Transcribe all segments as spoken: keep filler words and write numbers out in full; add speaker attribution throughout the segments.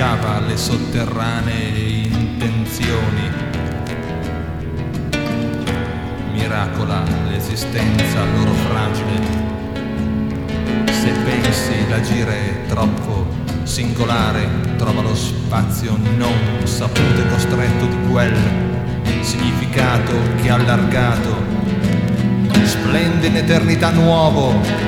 Speaker 1: cacciava le sotterranee intenzioni. Miracola l'esistenza loro fragile. Se pensi l'agire è troppo singolare, trova lo spazio non saputo e costretto di quel significato che allargato splende in eternità nuovo.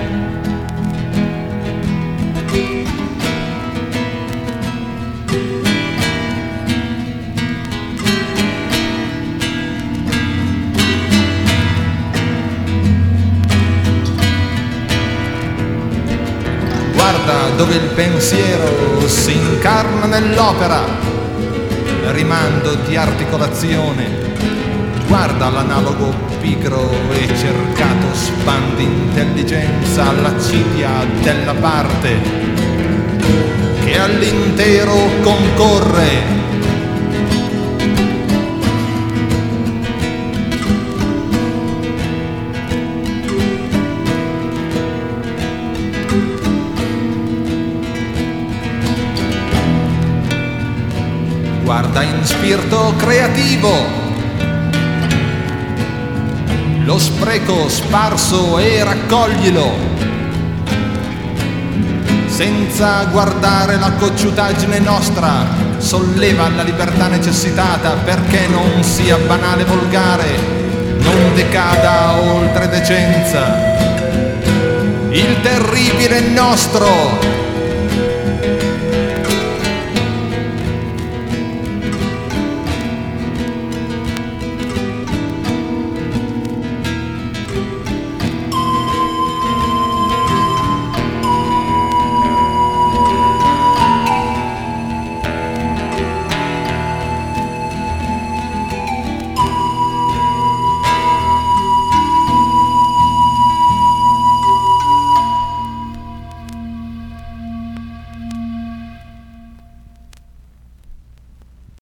Speaker 1: Guarda dove il pensiero si incarna nell'opera, rimando di articolazione. Guarda l'analogo pigro e cercato span di intelligenza all'accidia della parte che all'intero concorre. Guarda in spirito creativo lo spreco sparso e raccoglilo, senza guardare la cocciutaggine nostra. Solleva la libertà necessitata perché non sia banale volgare, non decada oltre decenza. Il terribile è nostro.